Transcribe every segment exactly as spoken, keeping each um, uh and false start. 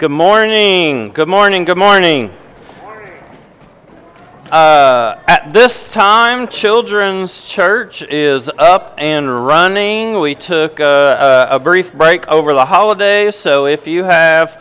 Good morning. Good morning. Good morning. Uh, at this time, Children's Church is up and running. We took a, a, a brief break over the holidays, so if you have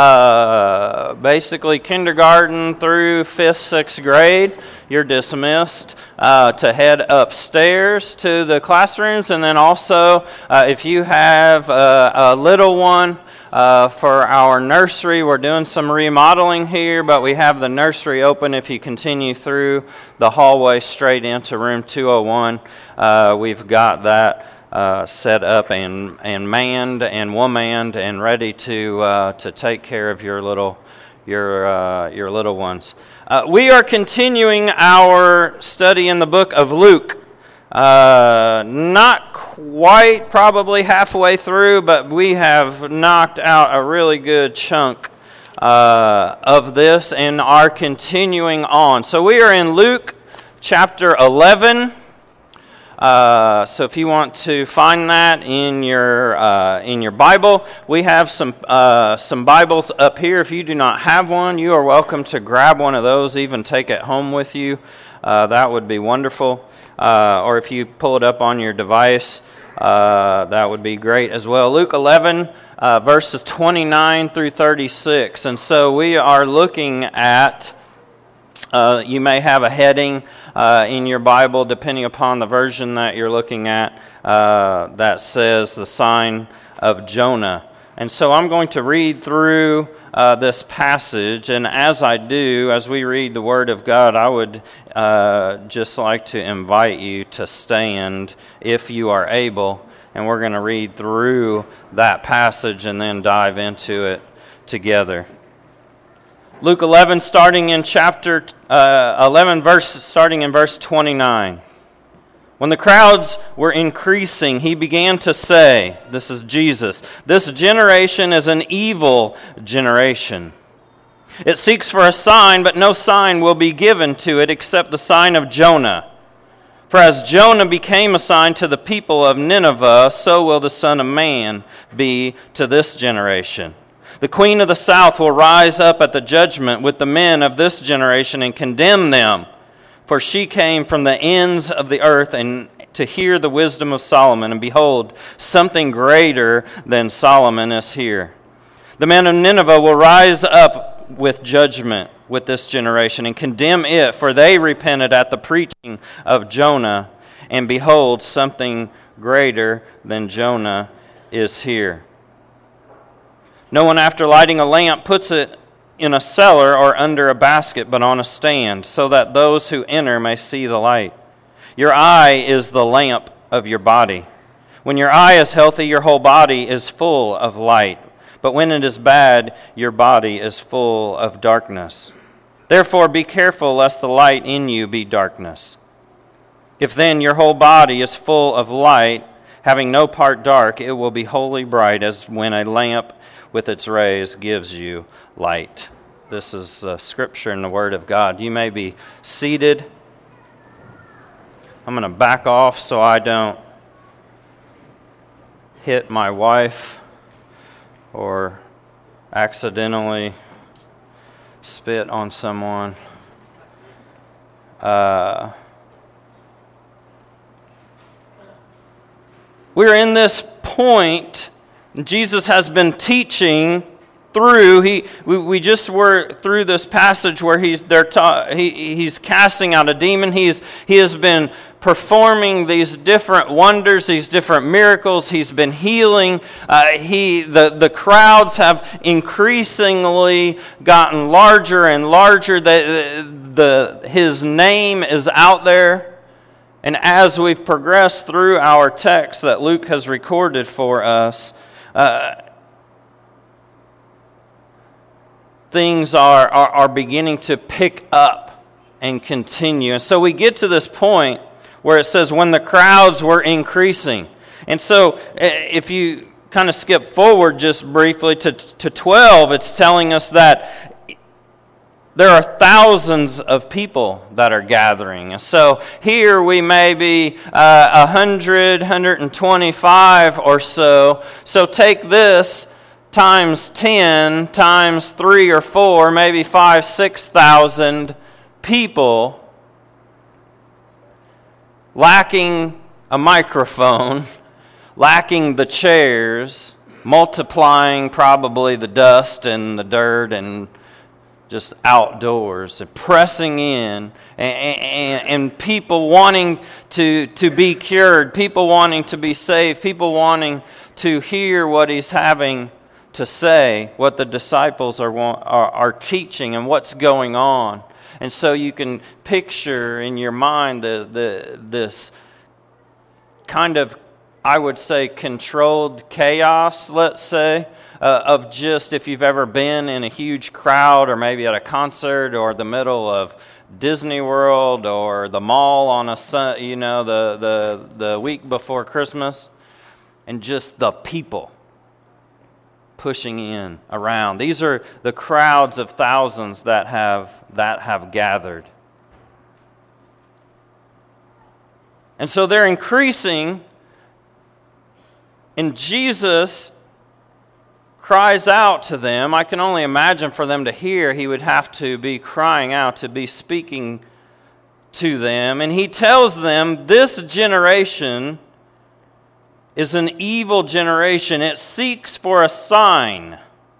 uh, basically kindergarten through fifth, sixth grade, you're dismissed uh, to head upstairs to the classrooms, and then also uh, if you have a, a little one, Uh, for our nursery, we're doing some remodeling here, but we have the nursery open. If you continue through the hallway straight into room two oh one, uh, we've got that uh, set up and, and manned and woman-manned and ready to uh, to take care of your little your uh, your little ones. Uh, we are continuing our study in the book of Luke. Uh, not quite probably halfway through, but we have knocked out a really good chunk uh, of this and are continuing on. So we are in Luke chapter eleven. Uh, so if you want to find that in your uh, in your Bible, we have some uh, some Bibles up here. If you do not have one, you are welcome to grab one of those, even take it home with you. Uh, that would be wonderful. Uh, or if you pull it up on your device, uh, that would be great as well. Luke eleven, uh, verses twenty-nine through thirty-six. And so we are looking at, uh, you may have a heading uh, in your Bible, depending upon the version that you're looking at, uh, that says the sign of Jonah. And so I'm going to read through uh, this passage, and as I do, as we read the Word of God, I would uh, just like to invite you to stand if you are able, and we're going to read through that passage and then dive into it together. Luke eleven, starting in chapter uh, eleven, verse starting in verse twenty-nine. When the crowds were increasing, he began to say, this is Jesus, "This generation is an evil generation. It seeks for a sign, but no sign will be given to it except the sign of Jonah. For as Jonah became a sign to the people of Nineveh, so will the Son of Man be to this generation. The queen of the south will rise up at the judgment with the men of this generation and condemn them. For she came from the ends of the earth and to hear the wisdom of Solomon, and behold, something greater than Solomon is here. The men of Nineveh will rise up with judgment with this generation and condemn it, for they repented at the preaching of Jonah, and behold, something greater than Jonah is here. No one, after lighting a lamp, puts it in a cellar or under a basket, but on a stand, so that those who enter may see the light. Your eye is the lamp of your body. When your eye is healthy, your whole body is full of light. But when it is bad, your body is full of darkness. Therefore be careful lest the light in you be darkness. If then your whole body is full of light, having no part dark, it will be wholly bright, as when a lamp with its rays gives you light." This is uh, Scripture and the Word of God. You may be seated. I'm going to back off so I don't hit my wife or accidentally spit on someone. Uh, we're in this point. Jesus has been teaching through. He we, we just were through this passage where he's they're ta- he he's casting out a demon. He's he has been performing these different wonders, these different miracles. He's been healing. Uh, he the the crowds have increasingly gotten larger and larger. The, the his name is out there. And as we've progressed through our text that Luke has recorded for us, Uh, things are, are, are beginning to pick up and continue. And so we get to this point where it says, when the crowds were increasing. And so if you kind of skip forward just briefly to, to twelve, it's telling us that there are thousands of people that are gathering. So here we may be uh, one hundred, one hundred twenty-five or so. So take this times ten, times three or four, maybe five, six thousand people lacking a microphone, lacking the chairs, multiplying probably the dust and the dirt and just outdoors, and pressing in, and, and, and people wanting to, to be cured, people wanting to be saved, people wanting to hear what he's having to say, what the disciples are, are, are teaching and what's going on. And so you can picture in your mind the, the, this kind of, I would say, controlled chaos, let's say, uh, of just if you've ever been in a huge crowd or maybe at a concert or the middle of Disney World or the mall on a sun, you know, the, the, the week before Christmas, and just the people pushing in around. These are the crowds of thousands that have that have gathered. And so they're increasing, and Jesus cries out to them. I can only imagine for them to hear, he would have to be crying out, to be speaking to them. And he tells them, this generation is an evil generation. It seeks for a sign.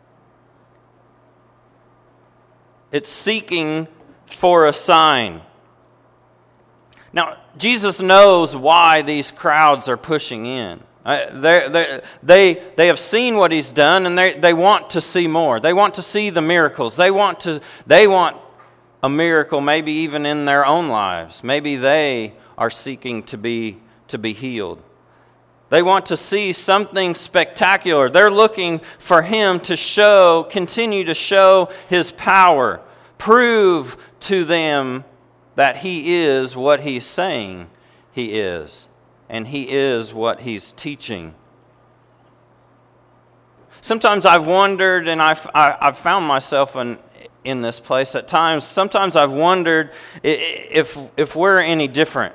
It's seeking for a sign. Now, Jesus knows why these crowds are pushing in. Uh, they they they have seen what he's done, and they they want to see more. They want to see the miracles. They want to they want a miracle, maybe even in their own lives. Maybe they are seeking to be to be healed. They want to see something spectacular. They're looking for him to show, continue to show his power, prove to them that he is what he's saying he is, and he is what he's teaching. Sometimes I've wondered, and I've, I've found myself in, in this place at times, sometimes I've wondered if, if we're any different.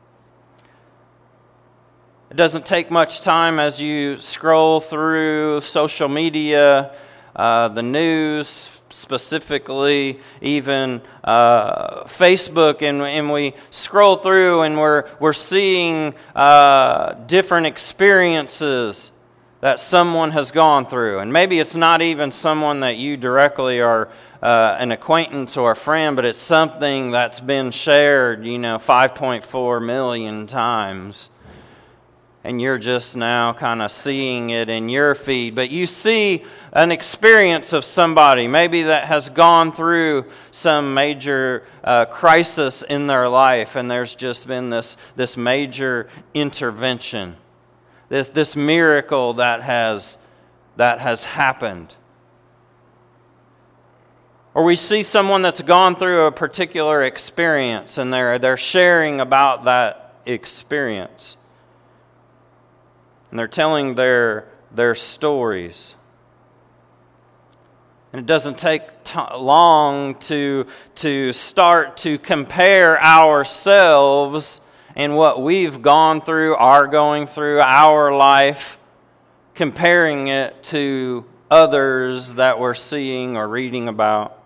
It doesn't take much time as you scroll through social media, uh, the news, specifically even uh, Facebook, and, and we scroll through and we're we're seeing uh, different experiences that someone has gone through. And maybe it's not even someone that you directly are uh, an acquaintance or a friend, but it's something that's been shared, you know, five point four million times. And you're just now kind of seeing it in your feed. But you see an experience of somebody, maybe that has gone through some major uh, crisis in their life, and there's just been this, this major intervention, this, this miracle that has, that has happened. Or we see someone that's gone through a particular experience, and they're, they're sharing about that experience. And they're telling their their stories. And it doesn't take t- long to, to start to compare ourselves and what we've gone through, are going through, our life, comparing it to others that we're seeing or reading about.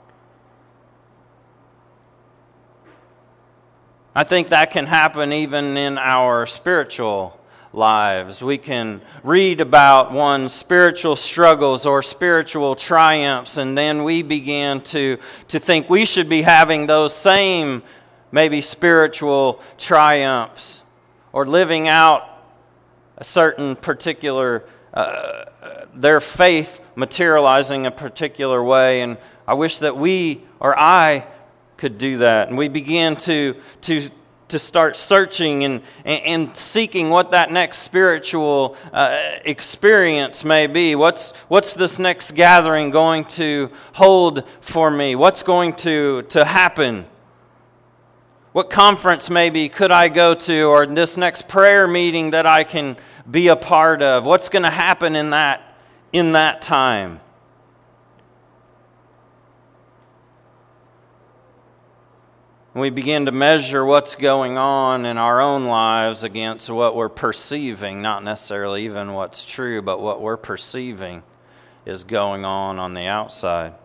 I think that can happen even in our spiritual lives. We can read about one's spiritual struggles or spiritual triumphs, and then we begin to, to think we should be having those same maybe spiritual triumphs, or living out a certain particular, uh, their faith materializing a particular way. And I wish that we or I could do that. And we begin to to to start searching and, and, and seeking what that next spiritual uh, experience may be. What's, what's this next gathering going to hold for me? What's going to, to happen? What conference maybe could I go to, or this next prayer meeting that I can be a part of? What's going to happen in that, in that time? We begin to measure what's going on in our own lives against what we're perceiving, not necessarily even what's true, but what we're perceiving. is going on on the outside.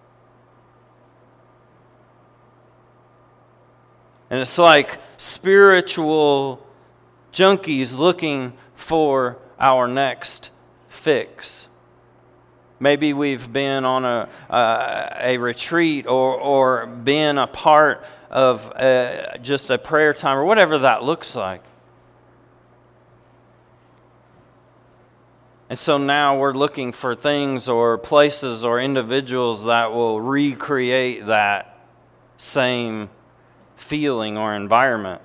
And it's like spiritual junkies looking for our next fix. Maybe we've been on a uh, a retreat or or been a part of a, just a prayer time or whatever that looks like. And so now we're looking for things or places or individuals that will recreate that same feeling or environment.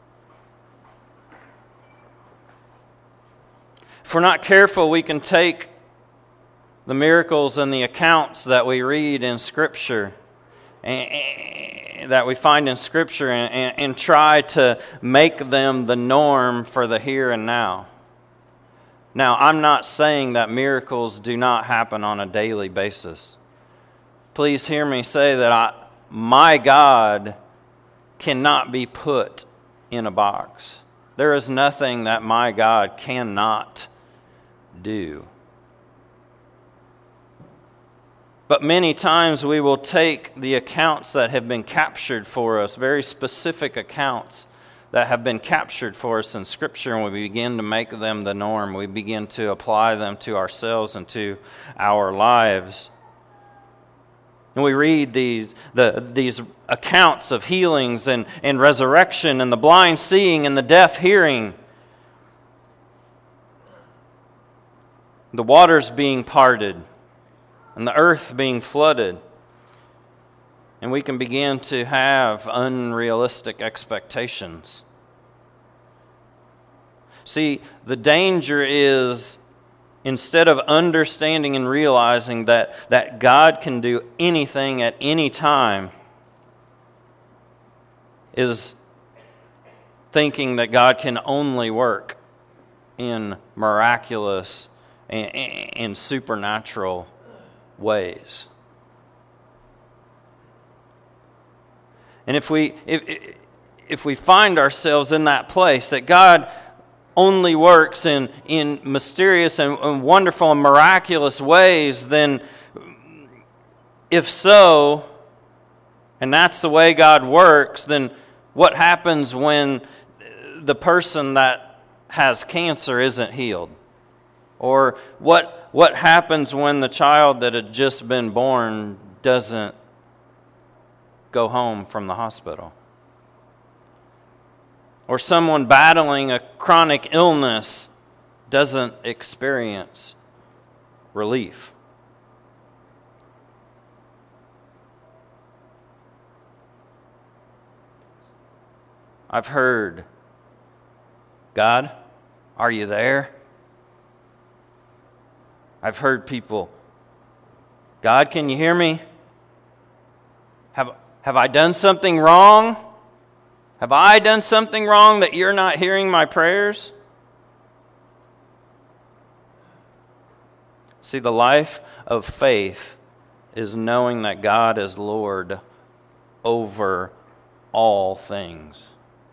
If we're not careful, we can take the miracles and the accounts that we read in Scripture, and, that we find in Scripture, and, and, and try to make them the norm for the here and now. Now, I'm not saying that miracles do not happen on a daily basis. Please hear me say that I, my God cannot be put in a box. There is nothing that my God cannot do. But many times we will take the accounts that have been captured for us, very specific accounts that have been captured for us in Scripture, and we begin to make them the norm. We begin to apply them to ourselves and to our lives. And we read these the these accounts of healings and, and resurrection and the blind seeing and the deaf hearing. The waters being parted and the earth being flooded. And we can begin to have unrealistic expectations. See, the danger is, instead of understanding and realizing that, that God can do anything at any time, is thinking that God can only work in miraculous and, and supernatural ways. And if we if if we find ourselves in that place that God only works in, in mysterious and, and wonderful and miraculous ways, then if so, and that's the way God works, then what happens when the person that has cancer isn't healed? Or what what happens when the child that had just been born doesn't go home from the hospital? Or someone battling a chronic illness doesn't experience relief? I've heard, God, are you there? I've heard people, God, can you hear me? Have, have I done something wrong? Have I done something wrong that you're not hearing my prayers? See, the life of faith is knowing that God is Lord over all things.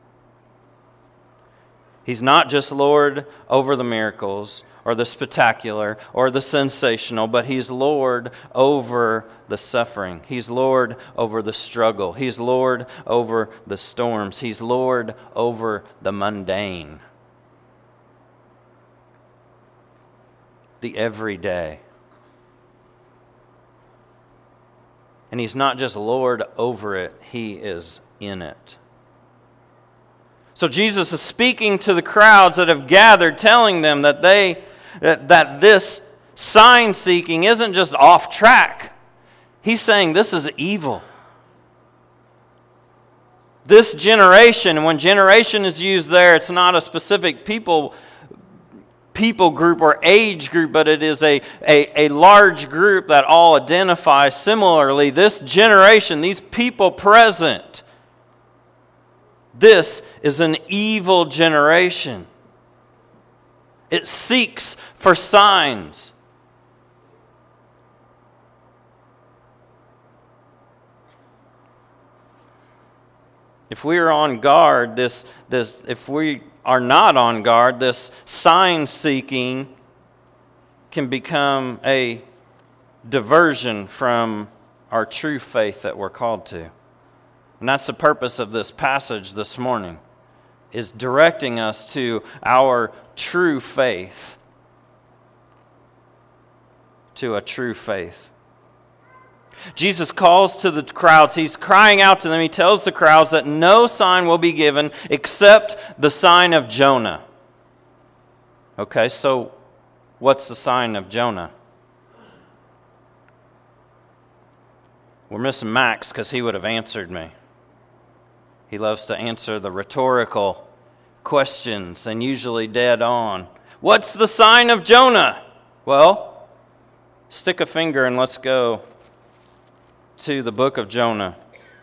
He's not just Lord over the miracles or the spectacular or the sensational, but He's Lord over the suffering. He's Lord over the struggle. He's Lord over the storms. He's Lord over the mundane, the everyday. And He's not just Lord over it, He is in it. So Jesus is speaking to the crowds that have gathered, telling them that they that, that this sign seeking isn't just off track. He's saying this is evil. This generation, and when generation is used there, it's not a specific people people group or age group, but it is a, a, a large group that all identify similarly. This generation, these people present, this is an evil generation. It seeks for signs. If we are on guard, this this if we are not on guard, this sign seeking can become a diversion from our true faith that we're called to. And that's the purpose of this passage this morning, is directing us to our true faith, to a true faith. Jesus calls to the crowds. He's crying out to them. He tells the crowds that no sign will be given except the sign of Jonah. Okay, so what's the sign of Jonah? We're missing Max because he would have answered me. He loves to answer the rhetorical questions and usually dead on. What's the sign of Jonah? Well, stick a finger and let's go to the book of Jonah.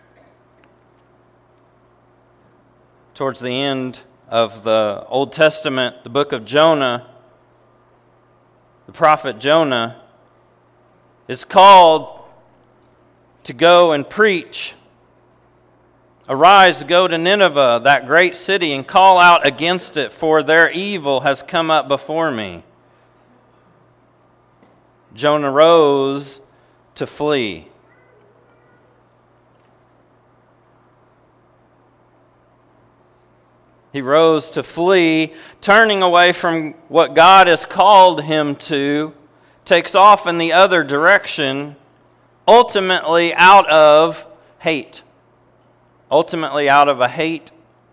Towards the end of the Old Testament, the book of Jonah, the prophet Jonah is called to go and preach. Arise, go to Nineveh, that great city, and call out against it, for their evil has come up before me. Jonah rose to flee. He rose to flee, turning away from what God has called him to, takes off in the other direction, ultimately out of hate. Ultimately out of a hate.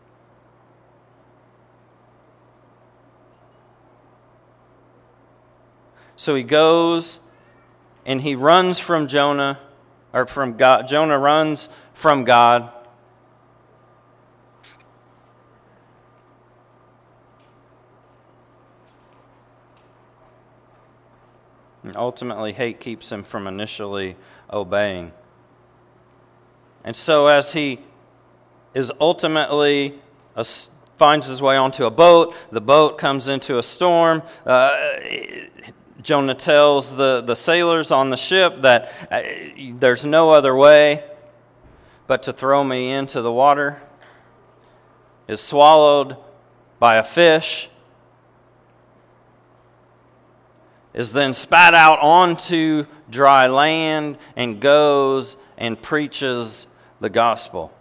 So he goes and he runs from Jonah, or from God. Jonah runs from God. And ultimately, hate keeps him from initially obeying. And so as he is ultimately, uh, finds his way onto a boat, the boat comes into a storm. Uh, Jonah tells the, the sailors on the ship that uh, there's no other way but to throw me into the water. Is swallowed by a fish. Is then spat out onto dry land and goes and preaches the gospel.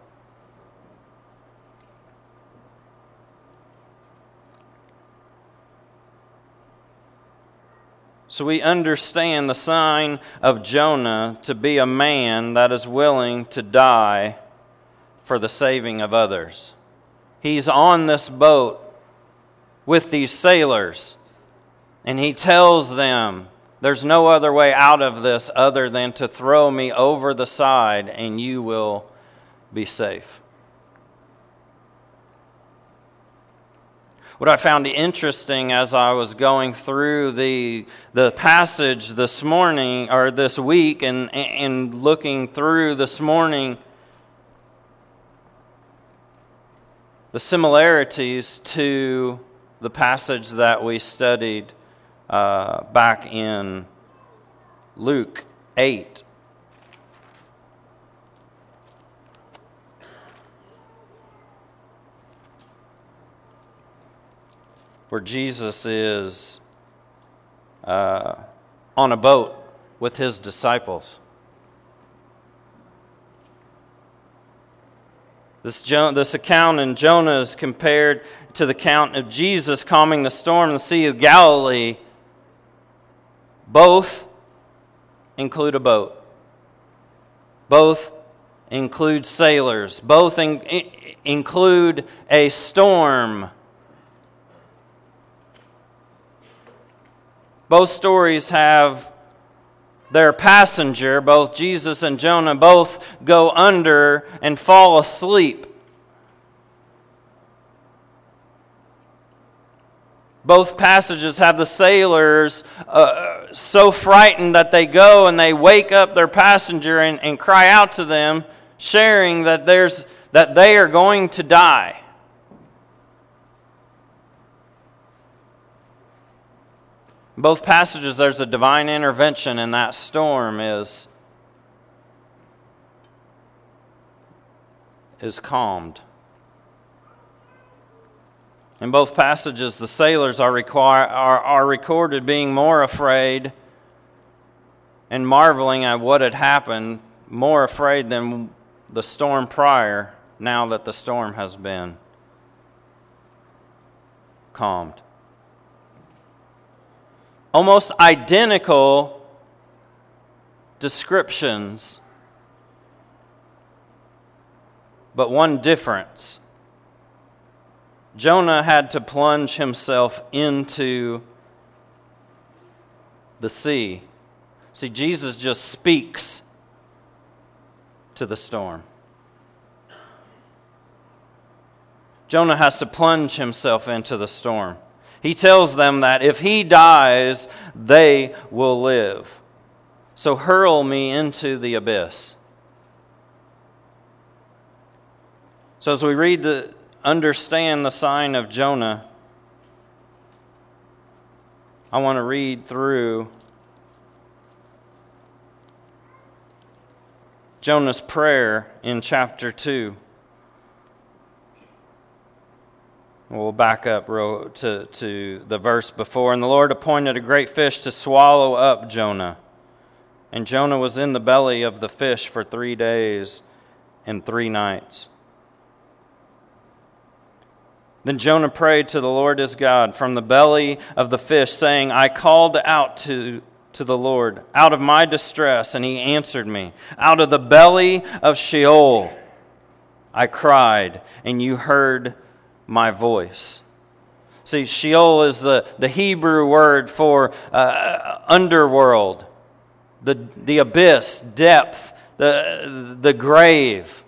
So we understand the sign of Jonah to be a man that is willing to die for the saving of others. He's on this boat with these sailors, and he tells them, there's no other way out of this other than to throw me over the side and you will be safe. What I found interesting as I was going through the the passage this morning, or this week, and, and looking through this morning, the similarities to the passage that we studied uh, back in Luke eight. Where Jesus is uh, on a boat with his disciples. This, jo- this account in Jonah is compared to the account of Jesus calming the storm in the Sea of Galilee. Both include a boat. Both include sailors. Both in- include a storm. Both stories have their passenger, both Jesus and Jonah, both go under and fall asleep. Both passages have the sailors uh, so frightened that they go and they wake up their passenger and, and cry out to them, sharing that there's that they are going to die. In both passages, there's a divine intervention, and that storm is, is calmed. In both passages, the sailors are, require, are, are recorded being more afraid and marveling at what had happened, more afraid than the storm prior, now that the storm has been calmed. Almost identical descriptions, but one difference. Jonah had to plunge himself into the sea. See, Jesus just speaks to the storm. Jonah has to plunge himself into the storm. He tells them that if he dies, they will live. So hurl me into the abyss. So as we read the, understand the sign of Jonah, I want to read through Jonah's prayer in chapter two. We'll back up to, to the verse before. And the Lord appointed a great fish to swallow up Jonah. And Jonah was in the belly of the fish for three days and three nights. Then Jonah prayed to the Lord his God from the belly of the fish, saying, I called out to, to the Lord out of my distress, and he answered me. Out of the belly of Sheol I cried, and you heard my voice. See, Sheol is the, the Hebrew word for uh, underworld, the, the abyss, depth, the, the grave.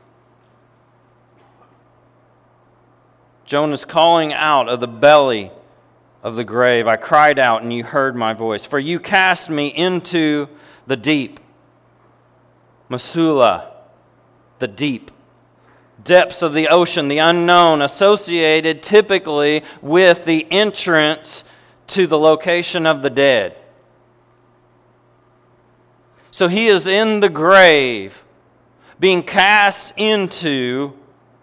Jonah's calling out of the belly of the grave. I cried out and you heard my voice. For you cast me into the deep. Masula, the deep. Depths of the ocean, the unknown, associated typically with the entrance to the location of the dead. So he is in the grave, being cast into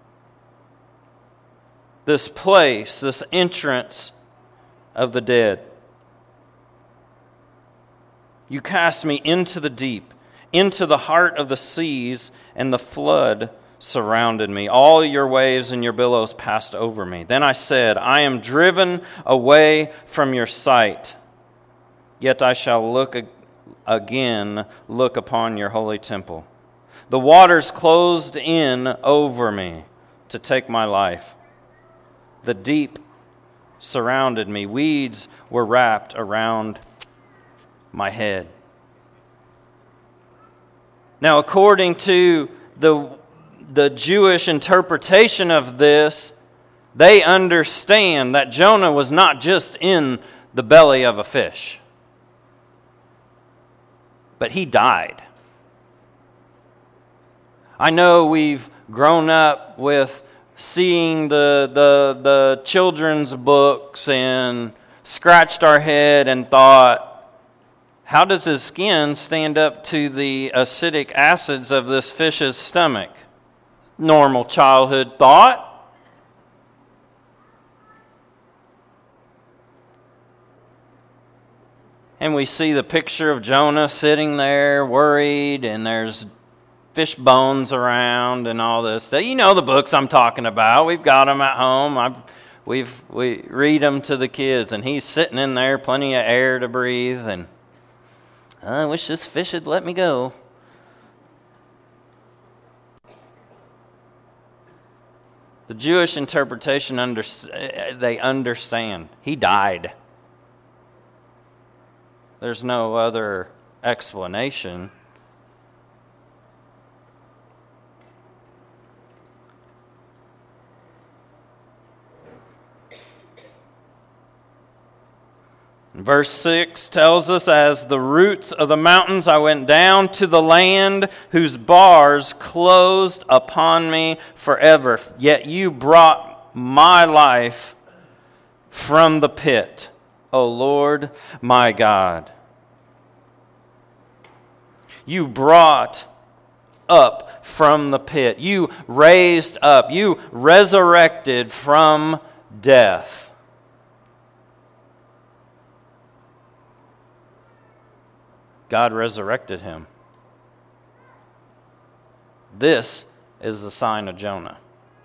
this place, this entrance of the dead. You cast me into the deep, into the heart of the seas, and the flood surrounded me. All your waves and your billows passed over me. Then I said, I am driven away from your sight, yet I shall look again, look upon your holy temple. The waters closed in over me to take my life. The deep surrounded me. Weeds were wrapped around my head. Now, according to the, the Jewish interpretation of this, they understand that Jonah was not just in the belly of a fish, but he died. I know we've grown up with seeing the, the, the children's books and scratched our head and thought, how does his skin stand up to the acidic acids of this fish's stomach? Normal childhood thought. And we see the picture of Jonah sitting there worried, and there's fish bones around and all this. You know the books I'm talking about. We've got them at home. I've, we've we read them to the kids, and he's sitting in there, plenty of air to breathe, and I wish this fish had let me go. The Jewish interpretation, under, they understand. He died. There's no other explanation. Verse six tells us, as the roots of the mountains I went down to the land whose bars closed upon me forever. Yet you brought my life from the pit, O Lord my God. You brought up from the pit. You raised up. You resurrected from death. God resurrected him. This is the sign of Jonah.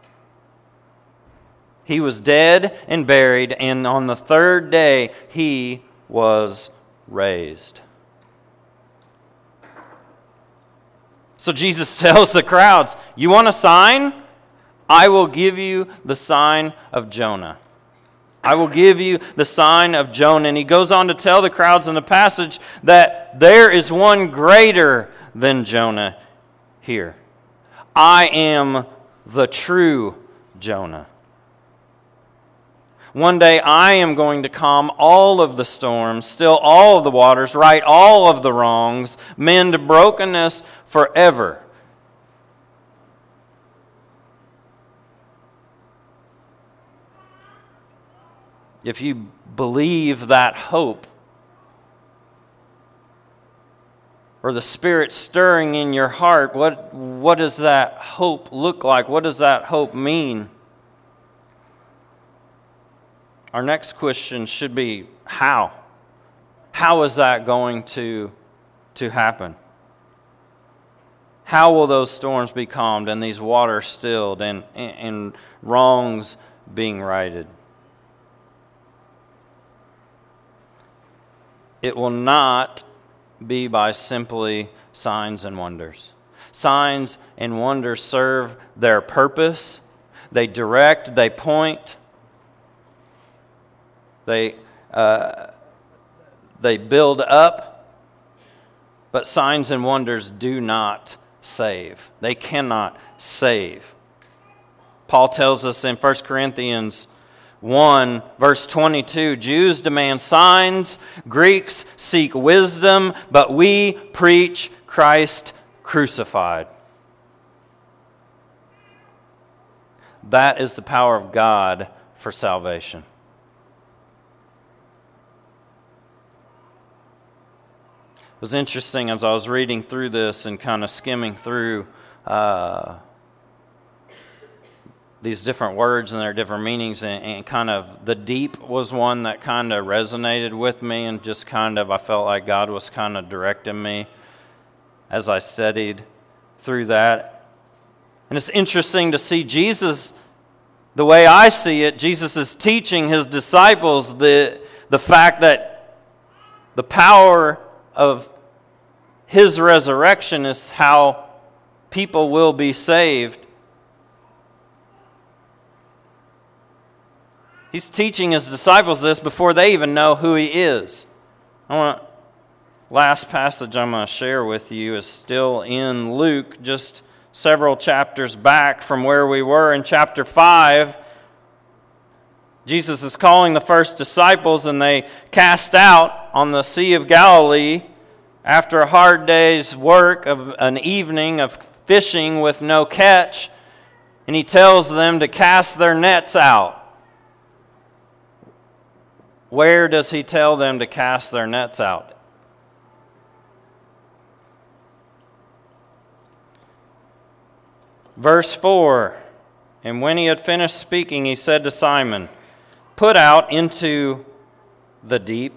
He was dead and buried, and on the third day he was raised. So Jesus tells the crowds, you want a sign? I will give you the sign of Jonah. I will give you the sign of Jonah. And he goes on to tell the crowds in the passage that there is one greater than Jonah here. I am the true Jonah. One day I am going to calm all of the storms, still all of the waters, right all of the wrongs, mend brokenness forever. If you believe that hope, or the Spirit stirring in your heart, what, what does that hope look like? What does that hope mean? Our next question should be, how? How is that going to, to happen? How will those storms be calmed and these waters stilled and, and, and wrongs being righted? It will not be by simply signs and wonders. Signs and wonders serve their purpose. They direct, they point, they uh, they build up, but signs and wonders do not save. They cannot save. Paul tells us in First Corinthians one, verse twenty-two, Jews demand signs, Greeks seek wisdom, but we preach Christ crucified. That is the power of God for salvation. It was interesting as I was reading through this and kind of skimming through uh, these different words and their different meanings, and, and kind of the deep was one that kind of resonated with me, and just kind of I felt like God was kind of directing me as I studied through that. And it's interesting to see Jesus, the way I see it, Jesus is teaching his disciples the, the fact that the power of his resurrection is how people will be saved. He's teaching his disciples this before they even know who he is. I want last passage I'm going to share with you is still in Luke, just several chapters back from where we were in chapter five. Jesus is calling the first disciples, and they cast out on the Sea of Galilee after a hard day's work of an evening of fishing with no catch, and he tells them to cast their nets out. Where does he tell them to cast their nets out? Verse four, and when he had finished speaking, he said to Simon, "Put out into the deep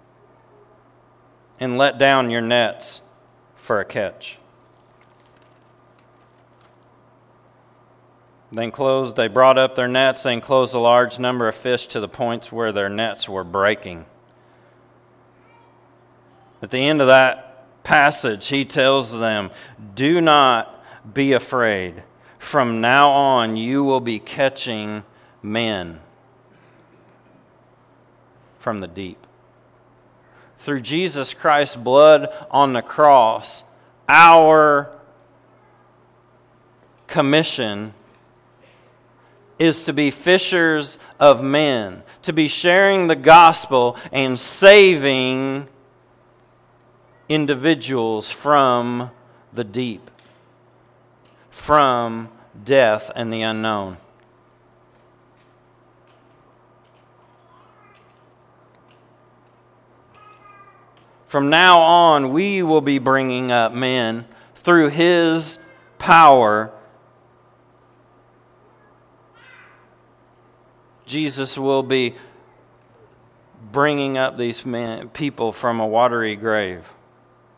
and let down your nets for a catch." Then closed, they brought up their nets and closed a large number of fish to the points where their nets were breaking. At the end of that passage, he tells them, "Do not be afraid. From now on, you will be catching men from the deep." Through Jesus Christ's blood on the cross, our commission is to be fishers of men, to be sharing the gospel and saving individuals from the deep, from death and the unknown. From now on, we will be bringing up men through His power. Jesus will be bringing up these men, people from a watery grave.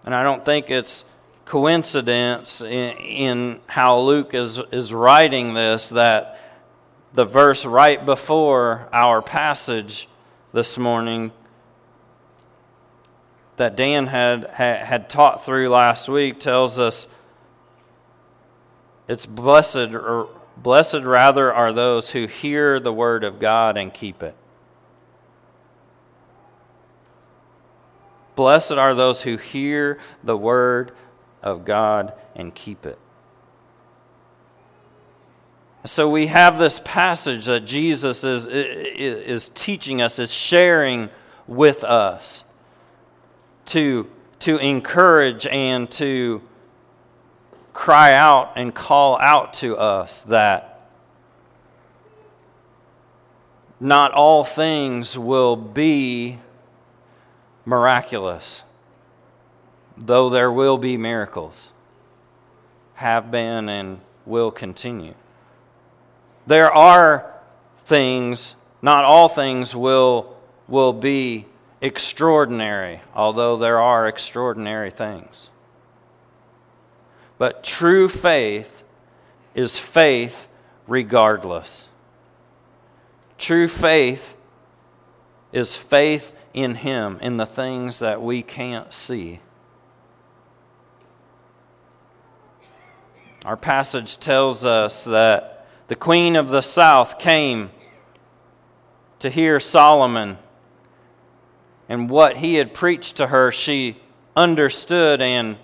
And I don't think it's coincidence in, in how Luke is, is writing this that the verse right before our passage this morning that Dan had, had, had taught through last week tells us it's blessed, or blessed rather are those who hear the word of God and keep it. Blessed are those who hear the word of God and keep it. So we have this passage that Jesus is, is, is teaching us, is sharing with us to, to encourage and to cry out and call out to us that not all things will be miraculous, though there will be miracles, have been and will continue. There are things, not all things will, will be extraordinary, although there are extraordinary things. But true faith is faith regardless. True faith is faith in Him, in the things that we can't see. Our passage tells us that the Queen of the South came to hear Solomon, and what he had preached to her, she understood and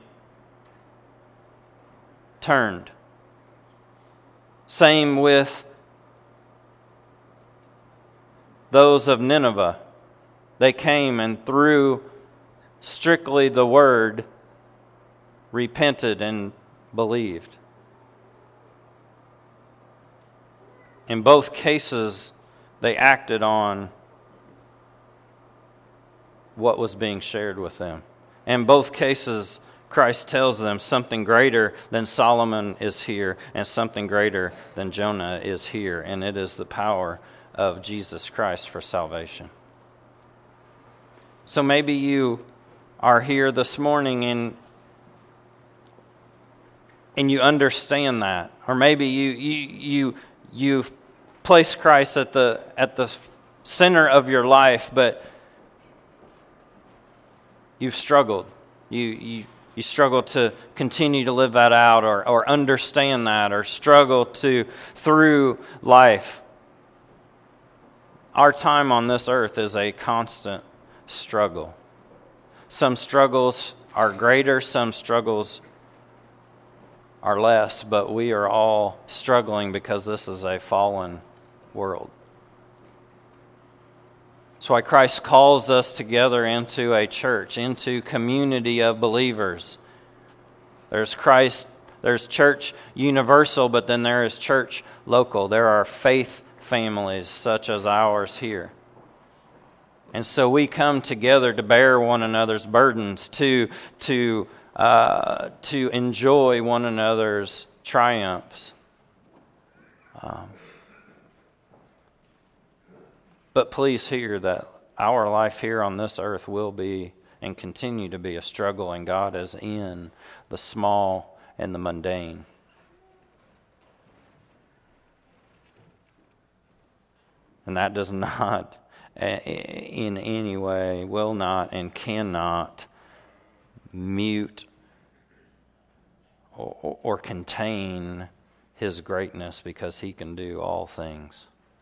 turned. Same with those of Nineveh. They came and through strictly the word repented and believed. In both cases, they acted on what was being shared with them. In both cases, Christ tells them something greater than Solomon is here and something greater than Jonah is here, and it is the power of Jesus Christ for salvation. So maybe you are here this morning and and you understand that, or maybe you you you you've placed Christ at the at the center of your life, but you've struggled. You you you struggle to continue to live that out, or or understand that, or struggle to through life. Our time on this earth is a constant struggle. Some struggles are greater, some struggles are less, but we are all struggling because this is a fallen world. That's why Christ calls us together into a church, into community of believers. There's Christ, there's church universal, but then there is church local. There are faith families such as ours here. And so we come together to bear one another's burdens, to to uh, to enjoy one another's triumphs. Um, but please hear that our life here on this earth will be and continue to be a struggle, and God is in the small and the mundane. And that does not in any way, will not and cannot mute or, or contain His greatness, because He can do all things.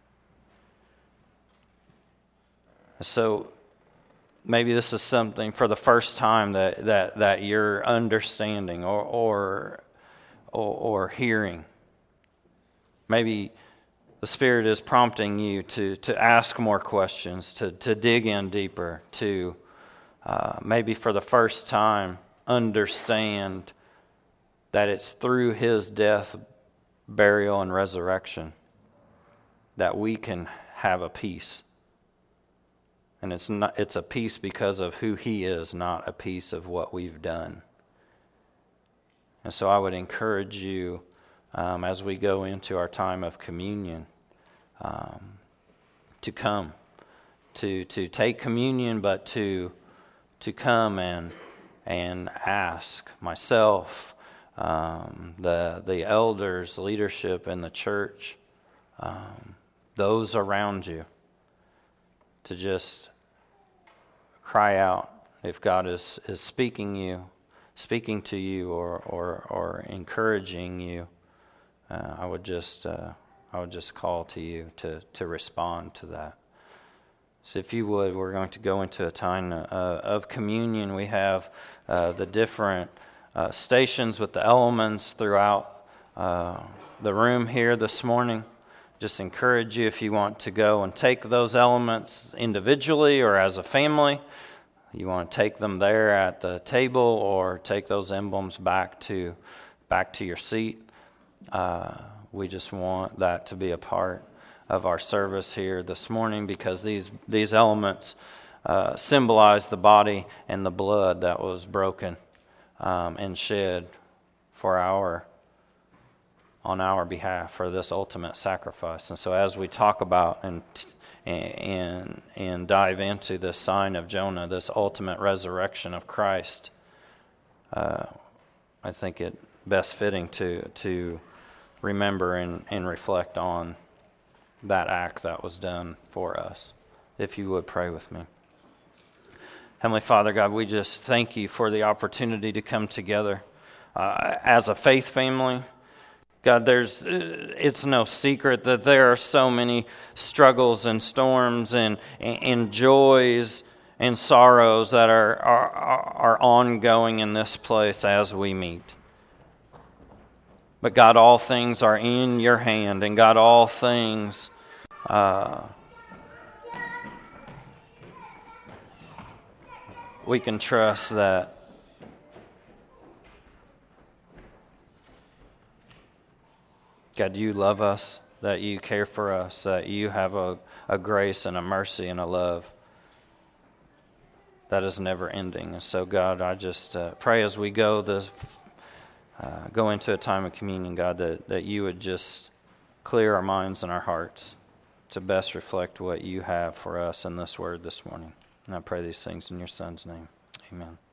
So maybe this is something for the first time that, that, that you're understanding or, or or or hearing. Maybe the Spirit is prompting you to, to ask more questions, to, to dig in deeper, to uh, maybe for the first time understand that it's through His death, burial, and resurrection that we can have a peace. And it's not, it's a peace because of who He is, not a peace of what we've done. And so I would encourage you, Um, as we go into our time of communion, um, to come, to to take communion, but to to come and and ask myself, um, the the elders, leadership in the church, um, those around you, to just cry out if God is, is speaking you, speaking to you, or or, or encouraging you. Uh, I would just uh, I would just call to you to to respond to that. So if you would, we're going to go into a time uh, of communion. We have uh, the different uh, stations with the elements throughout uh, the room here this morning. Just encourage you, if you want to go and take those elements individually or as a family. You want to take them there at the table, or take those emblems back to back to your seat. Uh, we just want that to be a part of our service here this morning, because these these elements uh, symbolize the body and the blood that was broken um, and shed for our on our behalf for this ultimate sacrifice. And so, as we talk about and and and dive into this sign of Jonah, this ultimate resurrection of Christ, uh, I think it best fitting to to remember and, and reflect on that act that was done for us. If you would pray with me. Heavenly Father, God, we just thank you for the opportunity to come together uh, as a faith family. God, there's it's no secret that there are so many struggles and storms and, and joys and sorrows that are, are, are ongoing in this place as we meet. But God, all things are in your hand, and God, all things uh, we can trust that God, you love us, that you care for us, that you have a, a grace and a mercy and a love that is never ending. And so, God, I just uh, pray as we go this uh, go into a time of communion, God, that, that you would just clear our minds and our hearts to best reflect what you have for us in this word this morning. And I pray these things in your Son's name. Amen.